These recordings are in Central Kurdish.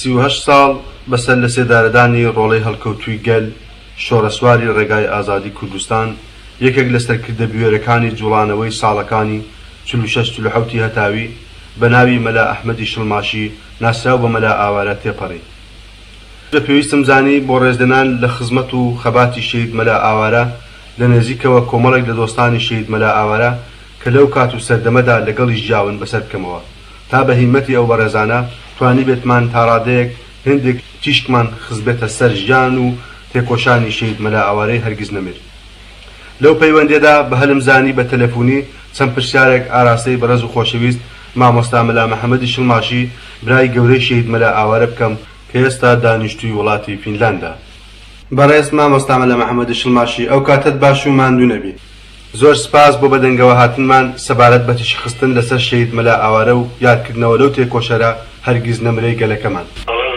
38 ساڵ بەسەر لە سێدارەدانی ڕۆڵەی هەڵکەوتووی گەل شۆڕەسواری ڕێگای ئازادی کوردستان یەکێک لە سەرکردە بوێرەکانی جوڵانەوەی ساڵەکانی 46-47 هەتاوی بە ناوی مەلا ئەحمەدی شڵماشی ناسراو بە مەلا ئاوارە تێپەڕی. پێویستم زانی بۆ ڕێزدەنان لە خزمەت و خەباتی شەید مەلا ئاوارە لە نێزیکەوە کۆمەڵێک لە دۆستانی شەید مەلا ئاوارە کە لەو کات و سەردەمەدا لەگەڵی ژیاون بەسەر بکەمەوە تا بە هیمەتی ئەو بەڕێزانە توانی بێتمان تا ڕادەیەک هێندێک تیشکمان خزبێتە سەر ژیان و تێکۆشانی شەید مەلا ئاوارەی هەرگیز نەمیر. لەو پەیوەندێدا بە هەلم زانی بە تەلەفۆنی چەند پرسیارێک ئاراستەی بەڕێز و خۆشەویست مامۆستا مەلا محەممەدی شڵماشی برای گەورەی شەید مەلا ئاوارە بکەم کە ئێستا دانیشتووی وڵاتی فینلاندا. بەڕێز مامۆستا مەلا محەممەدی شڵماشی ئەو کاتت باش و ماندوو نەبی. زۆر سپاس بۆ بەدەنگەوە هاتنمان سەبارەت بە تیشی خستن لەسەر شەید مەلا ئاوارە و یادکردنەوە لەو تێکۆشەرە هەرگیز نەمرەی گەلەکەمان.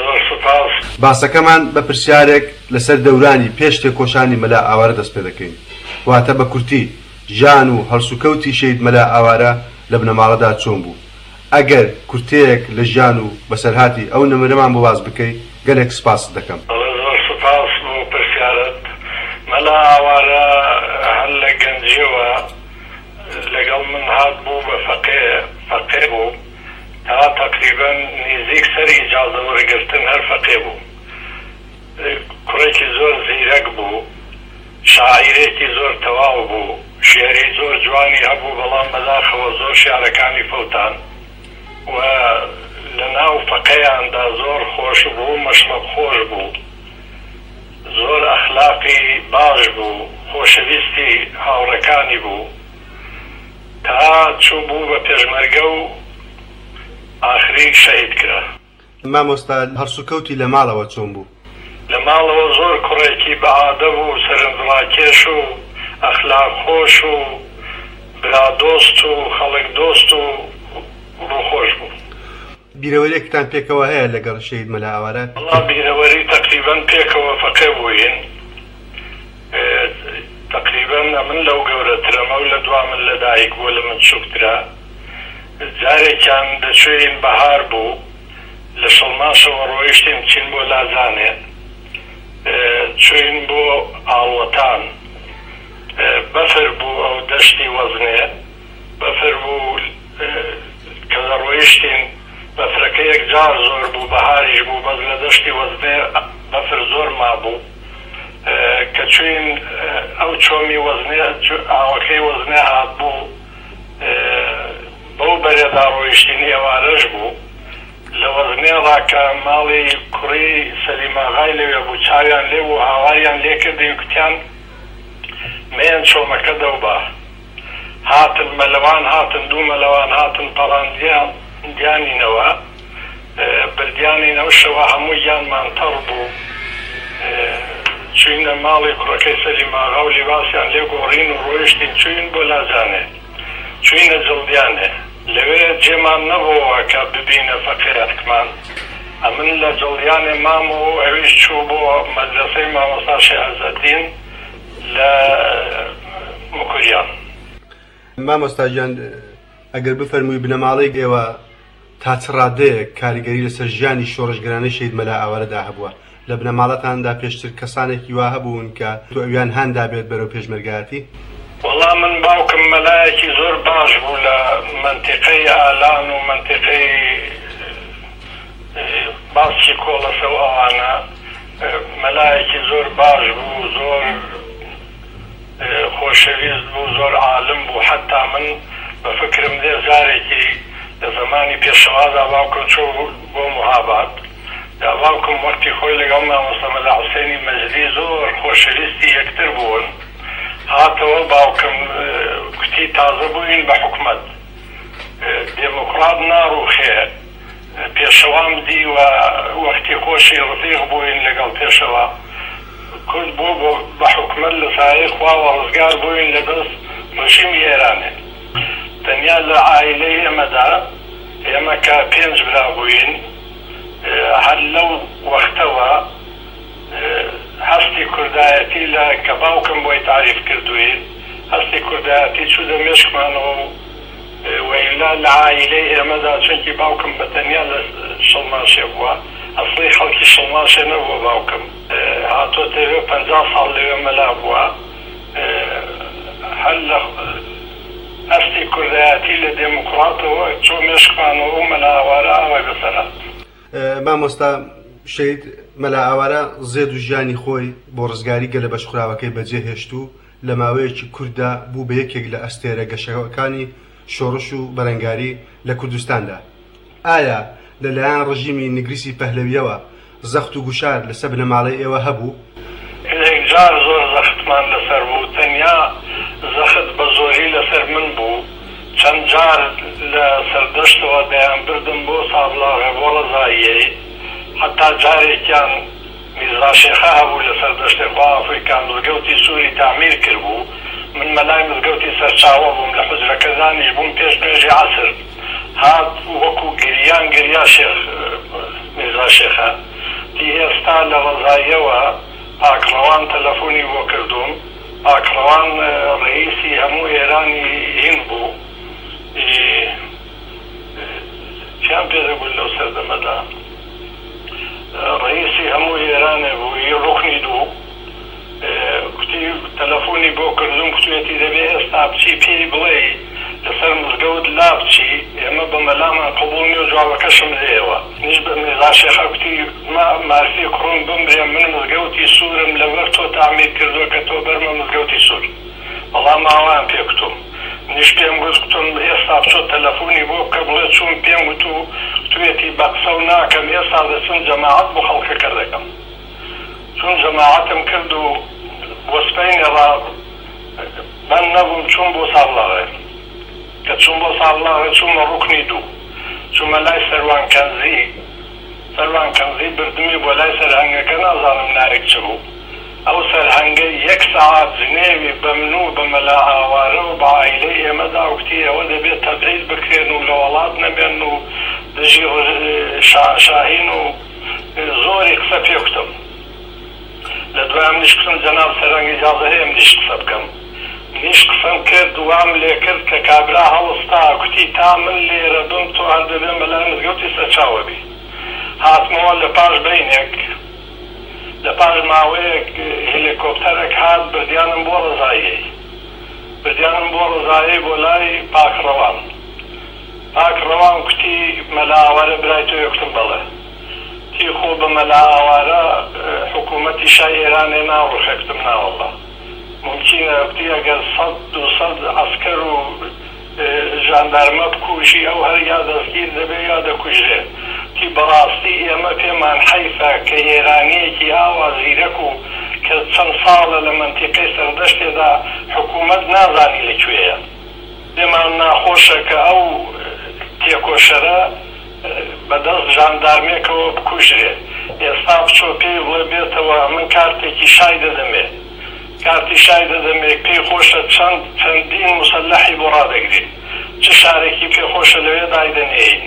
باسەکەمان بە پرسیارێک لەسەر دەورانی پێش تێکۆشانی مەلا ئاوارە دەست پێ دەکەین، واتە بە کورتی ژیان و هەڵسوکەوتی شەید مەلا ئاوارە لە بنەماڵەدا چۆن بوو. ئەگەر کورتەیەک لە ژیان و بەسەرهاتی ئەو نمرەمان بۆ باز بکەی گەلێک سپاست دەکەم. زۆر سپاس بۆ پرسیارت. مەلا ئاوارە هەر لە گەنجیەوە لەگەڵ من هات بوو بە فەقێ بوو تا تقریبا نزیک سەر ئیجازە وەرگرتن هەر فەقێ بوو. کوڕێکی زۆر زیرەک بوو، شاعیرێکی زۆر تەواو بوو، شێری زۆر جوانی هەبوو، بەڵام بەداخەوە زۆر شیعرەکانی فەوتان و لە ناو فەقەیاندا زۆر خۆش بوو، مەشرەب خۆش بوو، زۆر ئەخلاقی باش بوو، خۆشەویستی هاوڕەکانی بوو تا چوو بوو بە پێشمەرگە و ئاخری شەهید کرا. مامۆستا هەڵسوکەوتی لە ماڵەوە چۆن بوو؟ لە ماڵەوە زۆر کوڕێکی بەعادە بوو، سەرنجڕاکێش و ئەخلاق خۆش و برادۆست و خەڵک دۆست و ڕووخۆش بوو. بیرەوەریەکتان پێکەوە هەیە لەگەڵ شەید مەلا ئاوارە؟ وەڵا بیرەوەری تەقریبا پێکەوە فەقێ بووین. تقریبا من لەو گەورەترەمە و لە دوا من لە دایک بوو لە من چووکترا. جارێکیان دەچوێین بەهار بوو لە شڵماشەوە ڕۆیشتین چین بۆ لازانێ، چوین بۆ ئاڵوەتان، بەفر بوو ئەو دەشتی وەزنێ، بەفر بوو کە ڕۆیشتین بەفرەکە یەکجار زۆر بوو، بەهاریش بوو، بەس لە دەشتی وەزنێ بەفر زۆر مابوو کە چوین ئەو چۆمی وەزنێ ئاوەکەی وەزنێ هات بوو بەو بەرێدا ڕۆیشتینی ئێوارەش بوو. لە وەزنێ ڕاکە ماڵی کوڕی سەلیماغای لەوێ بوو، چاویان لێ بوو، هاواریان لێ کردی کوتیان مەیان چۆمەکە دەوبا. هاتن مەلەوان هاتن، دوو مەلەوان هاتن پەڕاندیان دیانینەوە، بردیانینەوە شەوە هەموو گیانمان تەڕ بوو. چوینە ماڵی کوڕەکەی سەلیماغا و لیباسیان لێ گۆڕین و ڕۆیشتین چوین بۆ لازانێ، چوینە جڵدیانێ. لەوێ جێمان نەبووە کە ببینە فەقێرەتکمان. ئەمن لە جڵدیانێ مام و ئەویش چوو بۆ مەدرسەی مامۆستا شێعەزەدین لە مکوریان. مامۆستا گیان ئەگەر بفەرمووی بنەماڵەی ئێوە تا چ ڕادەیەک کاریگەری لەسەر ژیانی شۆڕشگرانەی شەید مەلا ئاوارەدا هەبووە، لە بنەماڵەتاندا پێشتر کەسانێکی وا هەبوون کە تۆ ئەویان هەندا بێت بەرەو پێشمەرگایەتی؟ وەڵا من باوکم مەلایەکی زۆر باش بوو لە منتیقەی ئالان و منتیقەی باسی کۆڵەسە و ئەوانە، مەلایەکی زۆر باش بوو، زۆر خۆشەویست بوو، زۆر عالم بوو. حتا من بە فکرم دێ زارێکی لە زمانی پێشەوادا باوکم چوو بۆ موهاباد، دا باوکم وەختی خۆی لەگەڵ مامۆستا مەلا حوسێنی مەجدی زۆر خۆشەویستی یەکتر بوون. هاتەوە باوکم کوتی تازە بووین بە حکومەت، دێموکرات ناڕوخێ، پێشەوام دی و وەختی خۆشی ڕفیق بووین لەگەڵ پێشەوە، کورد بوو بە حکومەت لە سایەی خواوە ڕزگار بووین لە دەست ڕژیمی ئێرانێ. تەنیا لە عائیلەی ئێمەدا ئێمە کە 5 برا بووین، هەر لەو وەختەوە هەستی کوردایەتی لە کە باوکم بۆی تعریف کردووی، هەستی کوردایەتی چوو دەمێشکمانەوە و وەیلا لە عائیلەی ئێمەدا چونکی باوکم بەتەنیا لە شڵماشێ بووە، ئەسڵی خەڵکی شڵماشێ نەبووە باوکم هاتۆتەوێ 50 ساڵ لەوێ مەلا بووە هەر لە ئەستی کوردایەتی لە دێموکراتەوە چۆ مێشکمانەوە و مەلا ئاوارە ئاوای بەسەرات مامۆستا شەید مەلا ئاوارە زێد و ژیانی خۆی بۆ ڕزگاری گەلە بەشخراوەکەی بەجێ هێشت و لە ماوەیەکی کووردا بوو بە یەکێک لە ئەستێرە گەشەکانی شۆڕش و بەرەنگاری لە کوردستاندا. ئایا لەلایەن ڕژیمی نگریسی پەهلەویەوە زەخت و گوشار لەسەر بنەماڵەی ئێوە هەبوو؟ جار زۆر زەختمان لەسەر بوو، تەنیا زەخت بە زۆری لەسەر من بوو. چەند جار لە سەردەشتەوە دەیان بردم بۆ سابلاغە بۆ ڕەزاییەی، حتا جارێکیان میرزا شێخە هەبوو لە سەردەشتێک خوا ئەفریقا مزگەوتی سووری تامیر کردبوو، من مەلای مزگەوتی سەرچاوە بووم لە حوجرەکە دانیش بووم پێش نوێژی عەسر هات وەکو گریان گریا شێخ میرزا شێخە دی ئێستا لە ڕەزاییەوە پاکڕەوان تەلەفۆنی بۆ کردوم، پاکڕەوان ڕئیسی هەموو ئێرانی هین بوو چیان پێدەگوت لەو سەردەمەدا ڕئیسی هەموو ئێرانێ بوو ڕوخنی دوو کوتی تەلەفۆنی بۆ کردوم کوتوێتی دەبێ ئێستا بچی پێی بڵێ لەسەر مزگەوت لا بچی ئێمە بە مەلامان قبوڵ نیە و جوابەکەشم لێەوە نیش بە میرزا شێخە کوتی مارسی کوڕم بمرێ من مزگەوتی سوورم لەبەر تۆ تامیر کردووە کە تۆ بەرمە مزگەوتی سوور بەڵام ئاوایان پێ کوتم نیش پێم گوت کوتم ئێستا بچۆ تەلەفۆنی بۆ بکە بڵێ چوون پێم گوت و کوتوێتی بە قسە و ناکەم ئێستا دەچم جەماعەت بۆ خەڵکەکە دەکەم چون جەماعەتم کرد و وەسپەینەڕا بەن نەبووم چوون بۆ سابلاغێ کە چوون بۆ سابلاغێ چوومە ڕوکنی دوو چوومە لای سەروان کەنزی بردمی بۆ لای سەرهەنگەکە نازانم نارێک چ بوو ئەو سەرهەنگەی 1 سەعات جنێوی بە من و بە مەلا ئاوارە و بە عایلەی ئێمەدا وتی ئەوە دەبێت تەبعید بکرێن و لە وڵات نەبێن و دژی شاهین و زۆری قسە پێ کوتم لە دوایم نیش قسم جەناب سەرهەنگ ئیجازە هەیە منیش قسە بکەم نیش قسەم کرد دوام لێ کرد کە کابرا هەڵستا کوتی تا من لێرە بم تۆ هەر دەبێ مەلای مزگەوتی سەرچاوە بی هاتمەوە لە پاش بەینێک لە پاش ماوەیەک هێلیکۆپتەرێک هات بردیانم بۆ ڕەزاییەی بۆ لای پاکڕەوان کوتی مەلا ئاوارە برای تۆ یەکتم بەڵێ تی خۆ بە مەلا ئاوارە حکوومەتی شای ئێرانێ ناوڕخێکتم ناوەڵە ممکنە کوتی ئەگەر 100-200 عەسکەر و ژاندارمە بکوژی ئەو هەر یا دەستگیر دەبێ یا دەکوژرێ تی بەڕاستی ئێمە پێمان حەیفە کە ئێرانیەکی ئاوا زیرەک و کە چەند ساڵە لە مەنتیقەی سەردەشتێدا حکوومەت نازانی لەکوێیە پێمان ناخۆشە کە ئەو تێکۆشەرە بەدەست ژاندارمێکەوە بکوژرێ ئێستا بچۆ پێی بڵێ بێتەوە من کارتێکی شای دەدەمێ پێی خۆشە چەندین موسەلەحی بۆ ڕادەگرێت چ شارێکی پێخۆشە لەوێ دایدەنێین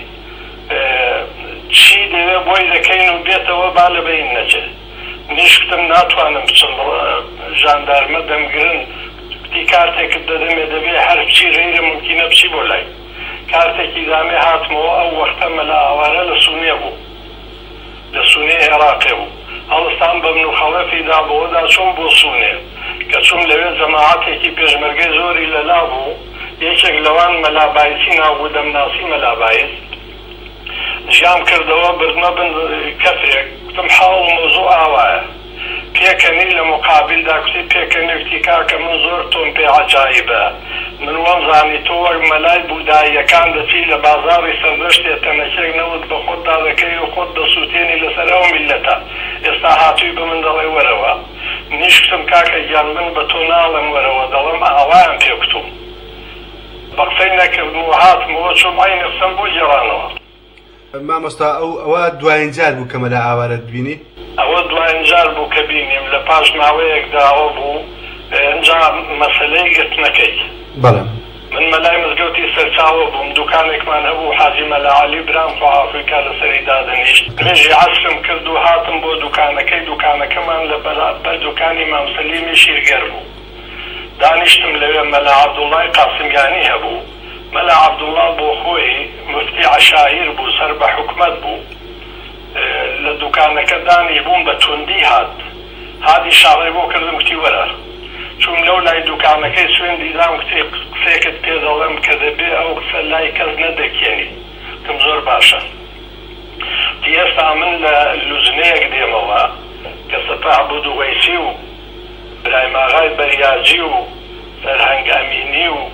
چی دەوێ بۆی دەکەین و بێتەوە با لە بەین نەچێت نیشکتم ناتوانم بچم ژاندارمە دەمگرن کوتی کارتێکت دەدەمێ دەبێ هەر بچی غەیرە ممکنە بچی بۆ لای کارتێکی دامێ هاتمەوە ئەو وەختە مەلا ئاوارە لە سونێ بوو لە سونێ عێراقێ بوو هەڵستان بە من و خەڵەفیدا بەوەدا چۆم بۆ سونێ کە چوم لەوێ جەماعەتێکی پێشمەرگەی زۆری لەلا بوو یەکێک لەوان مەلابایسی ناوبوو دەمناسی مەلابایس ژیام کردەوە بردمە بن کەسێک گوتم حاڵ مۆزوع ئاوایە پێکەنی لە مقابلدا کوتی پێکەنێکتی کاکە من زۆر تۆم پێ عەجایبە من وەمزانی تۆ وەک مەلای بوداییەکان دەچی لە بازاڕی سەردەشتێ تەنەکێک نەوت بە خۆتدا دەکەی و خۆت دەسووتێنی لەسەر ئەو میللەتە ئێستا هاتووی بە من دەڵێ وەرەوە نیشتم کاکە گیان من بە تۆ ناڵم وەرەوە دەڵم ئاوایان پێ کوتوم بە قسەی نەکردم و هاتمەوە چۆم عینی قسەم بۆ گێڕانەوە مامۆستا ئەوە دوایین جار بوو کە مەلا ئاوارەت بینی؟ ئەوە دوایین جار بوو کە بینیم لە پاش ماوەیەکدا ئەوە بوو ئەنجا مەسەلەی گرتنەکەی بەڵێ من مەلای مزگەوتی سەرچاوە بووم دوکانێکمان هەبوو حاجی مەلا عەلی برام خوا ئافریقا لەسەری دادەنیشت نوێژی عەسرم کرد و هاتم بۆ دوکانەکەمان لە بەرابەر دوکانی مام سەلیمی شیرگەر بوو دانیشتم لەوێ مەلا عەبدوڵڵای قاسمیانی هەبوو مەلا عەبدوڵڵا بۆ خۆی مفتی عەشایر بوو سەر بە حکومەت بوو لە دوکانەکە دانی بووم بە توندی هادی شاڕێ بۆ کردم کتی وەرە چون لەو لای دوکانەکەی سوێندی دام کتی قسێکت پێ دەڵێم کە دەبێ ئەو قسە لای کەس نەدەکێنی کەم زۆر باشە ئێستا من لە لوزنەیەک دێمەوە کە سەپاح بوو وەیسی و برایماغای بەریاجی و سەرهەنگ ئەمینی و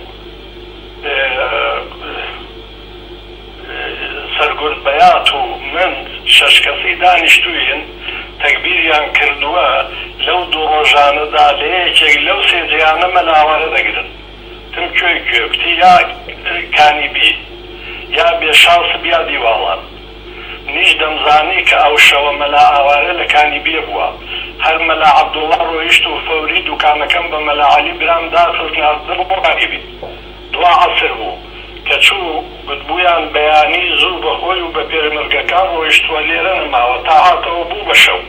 سەرگورد بەیات و من شەش کەسی دانیشتووین تەکبیریان کردووە لەو دوو ڕۆژانەدا لە یەکێک لەو سێ جیانە مەلاوارە دەگرن تم کوێی کوێکتی یا کانیبی یا بێشانس بیا دیواڵان نیش دەمزانی کە ئەو شەوە مەلا ئاوارە لە کانیبیە بووە هەر مەلا عەبدوڵڵا ڕۆیشت و فەوری دوکانەکەم بە مەلا عەلی برام داخستناردن بۆ کانیبی دوا عەسر بوو کە چوو گوتبوویان بەیانی زوو بەخۆی و بە پێرمەرگەکان ڕۆیشتووە لێرە نەماوە تا هاتەوە بوو بە شەو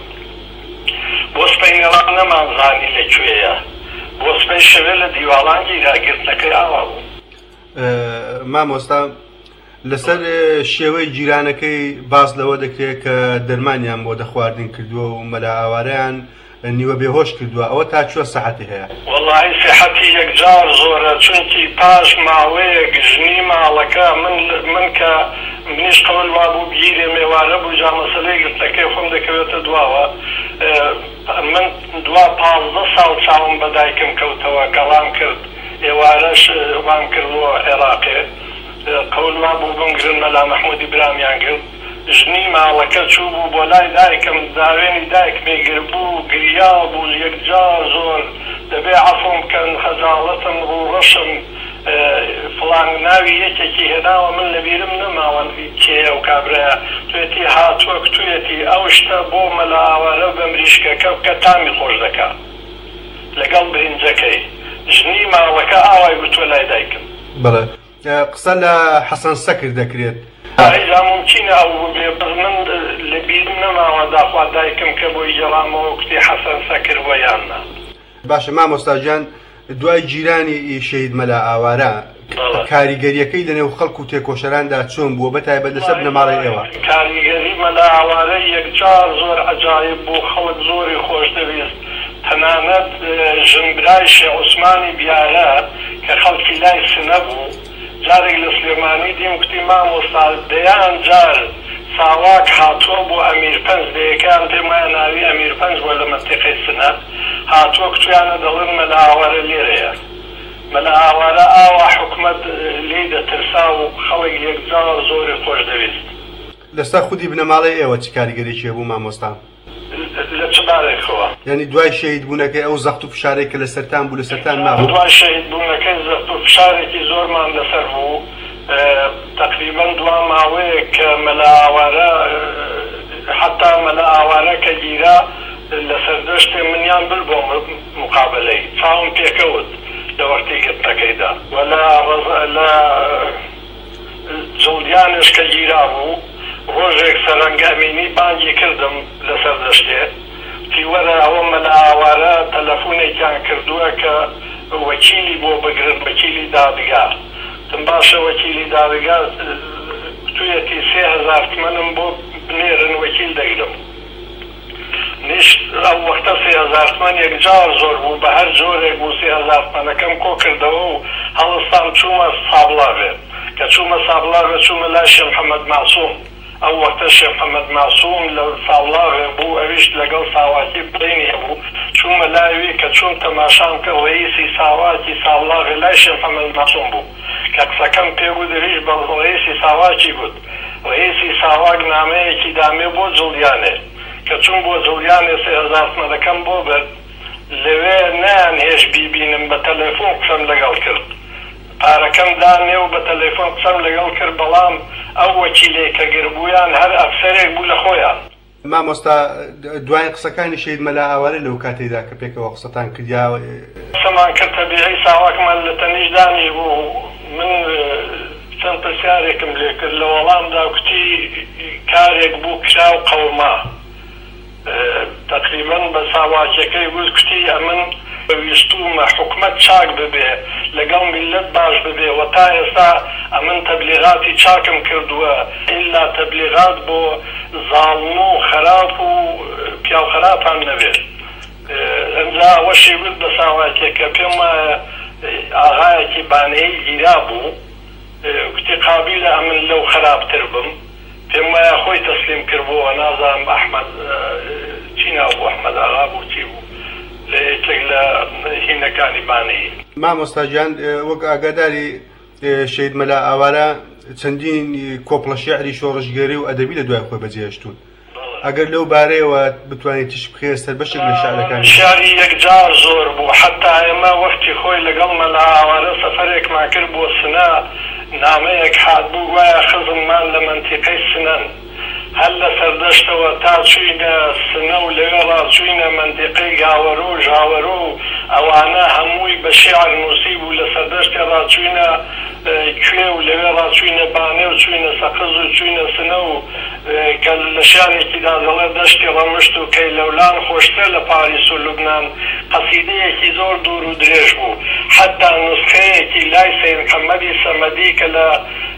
بۆ سپەی نێڵان نەمانزانی لەکوێیە بۆ سپەی شەوێ لە دیواڵان گیراگرتنەکەی ئاوا بوو. مامۆستا لەسەر شێوەی جیرانەکەی باس لەوە دەکرێت کە دەرمانیان بۆ دەخواردن کردووە و مەلا ئاوارەیان نیوە بێهۆش کردووە ئەوە تا چوە سەحەتی هەیە؟ وەڵاهی سیحەتی یەکجار زۆرە چونکی پاش ماوەیەک ژنی ماڵەکە من کە منیش قەول وابوو گیرێ مێوارە بوو جا مەسەلەی گرتەکەی خۆم دەکەوێتە دواوە من دوا 15 ساڵ چاوم بە دایکم کەوتەوە گەڵام کرد ئێوارەش وام کردووە عێراقێ قەول وابوو بمگرن مەلا مەحموودی برامیان کرد ژنی ماڵەکە چوو بوو بۆ لای دایکم داوێنی دایک مێگر بوو گریا بوو یەکجار زۆر دەبێ عەفوم بکەن خەجاڵەتم ڕوڕەشم فڵان ناوی یەکێکی هێناوە من لەبیرم نەماوە کێیە و کابرایە توێتی هاتووە توێتی ئەو شتە بۆ مەلا ئاوارە بە مریشکەکە کە تامی خۆش دەکات لەگەڵ برنجەکەی ژنی ماڵەکە ئاوای گوتووە لای دایکم. بەڵێ قسە لە حەسەن سەکر دەکرێت ئەیدا ممکنە ئەو بێ من لەبیرم نەماوە داخوا دایکم کە بۆی گەڵامەوە کوتی حەسەن سەکر وە یان نا. باشە مامۆستاجان دوای جیرانی شەهید مەلا ئاوارە کاریگەریەکەی لەنێو خەڵک و تێکۆشەراندا چۆن بووە بەتایبەت لەسەر بنەماڵی ئێوە؟ کاریگەری مەلا ئاوارە یەکجار زۆر عەجایب بوو خەڵک زۆری خۆش دەویست تەنانەت ژنبرای شێخ عوسمانی بیارە کە خەڵکی لای سنە بوو جارێک لە سلێمانی دیم کوتی مامۆستا دەیان جار ساواک هاتووە بۆ ئەمیرپەنج دەیەکان پێم وایە ناوی ئەمیرپەنج بۆ لە مەنتیقەی سنە هاتووە کتویانە دەڵێن مەلا ئاوارە لێرەیە مەلا ئاوارە ئاوا حکومەت لێی دەترسا و خەڵک یەکجار زۆری خۆش دەویست. لەسەر خودی بنەماڵی ئێوە چ کاریگەریەکی بوو مامۆستا؟ لە چ بارێکەوە؟ یعنی دوای شەهید بوونەکەی ئەو زەخت و فشارێک کە لەسەرتان بوو لەسەرتان نابوو؟ دوای شەهید بوونەکەی زەخت و فشارێکی زۆرمان لەسەر بوو تقریبا دوا ماوەیە کە مەلا ئاوارە حتا مەلا ئاوارە کە گیرا لەسەر دەشتێ منیان بر بۆ مقابلەی چاوم پێکەوت لە وەختی گرتنەکەیدا لە جڵدیانش کە گیرا بوو ڕۆژێک سەرهەنگ ئەمینی بانگی کردم لەسەر دەشتێ تی وەرە ئەوە مەلا ئاوارە تەلەفۆنێکیان کردووە کە وەکیلی بۆ بگرن وەکیلی دادگا تم باشە وەکیلی دادگا توێتی 3000 تمەنم بۆ بنێرن وەکیل دەگرم نیش ئەو وەختە 3000 تمەن یەکجار زۆر بوو بە هەر جۆرێک بوو 3000 تمەنەکەم کۆ کردەوە و هەڵستان چوومە سابڵاغێ کە چوومە سابڵاغێ چوومە لای شێخ محەممەد ماسووم ئەو وەختە شێخ محەممەد ماسووم لە سابڵاغێ بوو ئەویش لەگەڵ ساواکی بڵینێ بوو چوومە لایوی کە چوون تەماشام کە ڕئیسی ساواکی سابڵاغێ لای شێخ محەممەد ماسووم بوو کە قسەکەم پێبوو دەویش بە ڕئیسی ساواکی گوت ڕئیسی ساواک نامەیەکی دامێ بۆ جڵدیانێ کە چوون بۆ جڵدیانێ 3000 تمەنەکەم بۆ برد لەوێ نیان هێش بیبینم بە تەلەفۆن قسەم لەگەڵ کرد پارەکەم دانێ و بە تەلەفۆن قسەم لەگەڵ کرد بەڵام ئەو وەکیلێ کە گربوویان هەر ئەفسەرێک بوو لە خۆیان. مامۆستا دوای قسەکانی شەهید مەلا ئاوارە لەو کاتێکدا کە پێکەوە قسەتان کردیاوە قسەمان کرد تەبیعی ساواکمان لە تەنیشدانی بوو من چەند پرسیارێکم لێ کرد لە وەڵامدا کوتی کارێک بوو کرا و قەوما تقریبا بە ساواکەکەی گوت کوتی ئەمن ویستومە حکومەت چاک ببێ لەگەڵ میلەت باش ببێ و تا ئێستا ئەمن تەبلیغاتی چاکم کردووە ئیلا تەبلیغات بۆ زاڵم و خراپ و و خراپان نەبێت ئەمجا وەشی بود بە ساواتێکە پێم وایە ئاغایەکی بانەیە گیرا بوو کوتی قابیلە ئەمن لەو خراپتر بم پێم وایە خۆی تەسلیم کردبووە نازانم ئەحمەد چی ناوبوو ئەحمەد ئاغا بوو چی بوو لە یەکێک لە هینەکانی بانەیە مامۆستا گیان وەک ئاگاداری شەید مەلا ئاوارە چەندین کۆپڵە شێعری شۆڕژگەری و ئەدەبی لە دوای خۆی بەجێهێشتون ئەگەر لەو بارەیەوە بتوانێت تش بخێ سەر بەشێک لە شارەکانی شاری یەکجار زۆر بوو حتا ئێمە وەختی خۆی لەگەڵ مەلا ئاوارە سەفەرێکمان کرد بۆ سنە نامەیەک هاتبوو وایە خزممان لە مەنتیقەی سنەن هەر لە سەردەشتەوە تا چوینە سنە و لەوێ ڕاچوینە مەنتیقەی گاوەرۆ و ژاوەرۆ و ئەوانە هەمووی بە شیعر نووسی بوو لە سەردەشتێ ڕاچوینە کوێ و لەوێ ڕاچوینە بانێ و چوینە سەقز و چوینە سنە و کە لە شارێکیدا دەڵێ دەشتی ڕەمشت و کەیلەولان خۆشتر لە پاریس و لوبنان قەسیدەیەکی زۆر دوور و درێژ بوو حتا نوسخەیەکی لای سەید محەممەدی سەمەدی کە لە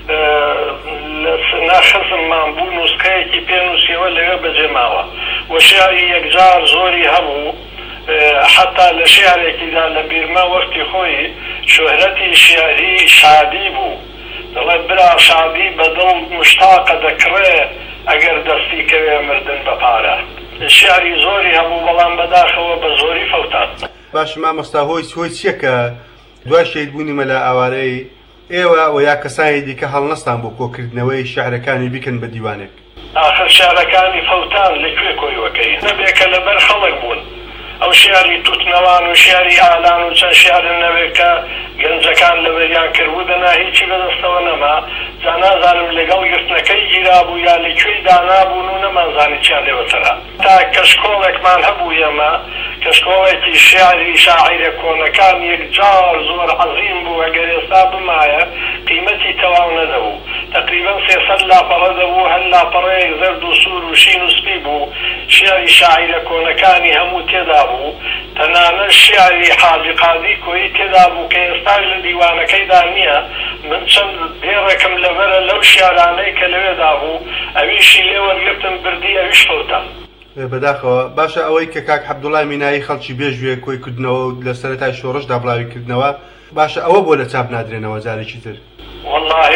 سنە خزممان بوو نوسخەیەکی پێنووسیەوە لەوێ بەجێماوە و شیعری یەکجار زۆری هەبوو حتا لە شیعرێکیدا لە بیرما وەختی خۆی شۆهرەتی شیعری شادی بوو دەڵێ برا شادی بەدڵ مشتاقە دەکڕێ ئەگەر دەستی کەوێ مردن بە پارە شیعری زۆری هەبوو بەڵام بەداخەوە بە زۆری فەوتات باش مامۆستا هۆی چییە کە دوای شەیدبوونی مەلا ئاوارەی ئێوە و یا کەسانی دیکە هەڵنەستان بۆ کۆکردنەوەی شیعرەکانی بیکەن بە دیوانێک ئاخر شارەکانی فەوتان لەکوێ کۆیوەکەی نەبێکە لەبەر خەڵک بوون ئەو شیعری توتنەوان و شیعری ئالان و چەند شیعرن نەوێت کە گەنجەکان لەبەریان کردبوو دەنا هیچی بەدەستەوە نەما جا نازانم لەگەڵ گرتنەکەی گیرابوو یا لەکوێی دانابوون و نەمانزانی چیان لێوەسەرا تا کەشکۆڵێکمان هەبوو ئێمە کەشکۆڵێکی شیعری شاعیرە کۆنەکان یەکجار زۆر عەزیم بوو ئەگەر ئێستا بمایە قیمەتی تەواو نەدەبوو تقریبا 300 لاپەڕە دەبوو هەر لاپەڕەیەک زەرد و سوور و شین و سپی بوو شیعری شاعیرە کۆنەکانی هەموو تێدا بوو تەنانە شیعری حاجی قادی کۆیی تێدا بوو کە ئێستا لە دیوانەکەیدا نییە من چەند پێڕێکم لەبەرە لەو شیعرانەی کە لەوێدا بوو ئەویشی لێوەرگرتم بردی ئەویش فەوتە بەداخەوە باشە ئەوەی کە کاک عەبدوڵای مینایی خەڵکی بێژوێ کۆی کردنەوە و لە سەرەتای شۆڕشدا بڵاویکردنەوە باشە ئەوە بۆ لە چاپ نادرێنەوە جارێکی تر والله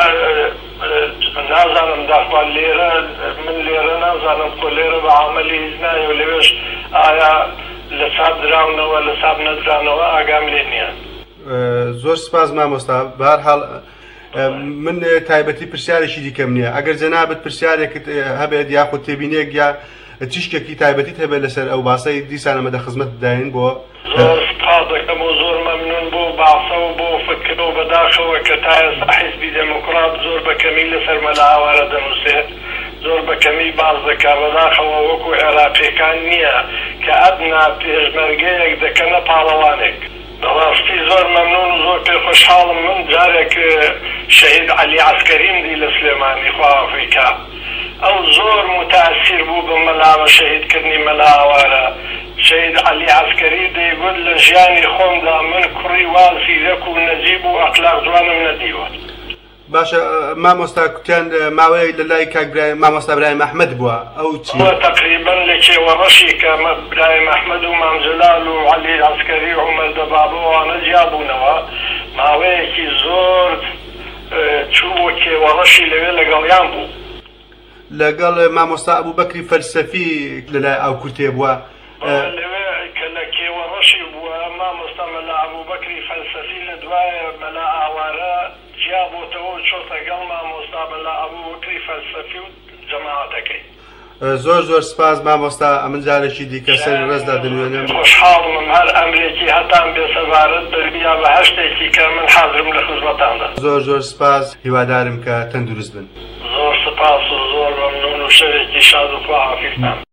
نازانم داخوال لێرە من لێرە نازانم کۆ لێرە بە عامەلی هیچ نایە و لەوێش ئایا لە چاپ دراونەوە لە چاپ نەدرانەوە ئاگام لێ نییە زۆر سپاس مامۆستا بەهەرحاڵ من تایبەتی پرسیارێکی دیکەم نییە ئەگەر جەنابەت پرسیارێکت هەبێت یاخود تێبینێک یا تیشکێکی تایبەتیت هەبێت لەسەر ئەو باسەی دیسانە مەدە خزمەت بداین بۆ زۆر سپاس دەکەم و زۆر مەمنون بۆ باسە و بۆ فکر و بەداخەوە کە تا ئێستا حیزبی دەموکرات زۆر بەکەمی لەسەر مەلا ئاوارە دەنووسێت زۆر بەکەمی باز دەکات بەداخەوە وەکو عێراقیەکان نییە کە ئەدنا پێشمەرگەیەک دەکەنە پاڵەوانێک بەڕاستی زۆر مەمنون و زۆر پێخۆشحاڵم من جارێک شەهید عەلی عەسکەریم دی لە سلێمانی خواافریکا ئەو زۆر متاثیر بوو بە مەلاوە شەهیدکردنی مەلا ئاوارە شەهید عەلی عەسکەری دەیگوت لە ژیانی خۆمدا من کوڕی وا زیرەک و نەجیب و ئەخلاق جوانم نەدیوە باشە مامۆستا کوتیان ماوەیە لە لای کاک مامۆستا برایم ئەحمەد بووە ئەو چی تقریبا لە کێوەڕەشی کە برایم ئەحمەد و مامجلال و عەلی عەسکەری و عومەر دەبابەوانە جیابوونەوە ماوەیەکی زۆر چوو کێوەڕەشی لەوێ لەگەڵیان بوو لەگەڵ مامۆستا ئەبوبەکری فەلسەفی لەلای ئەو کورتێ بووە لەوێ کە لە کێوەڕەشی بووە مامۆستا مەلا ئەبوبەکری فەلسەفی لە دوایە مەلا ئاوارە جیابۆتەوە و چۆتە گەڵ مامۆستا مەلا ئەبوبەکری فەلسەفی و جەماعەتەکەی زۆر سپاس مامۆستا ئەمن جارێکی دیکە سەری ڕێزدا دەنوێنم خۆشحاڵم هەر ئەمرێکی هەتان بێسەبارەت بەربیا بە هەشتێکی کە من حازرم لە خزمەتاندا زۆر سپاس هیوادارم کە تەندروست بن زۆر سپاس و زۆر مەمنون و شەوێکی شاد و خواحافیزتان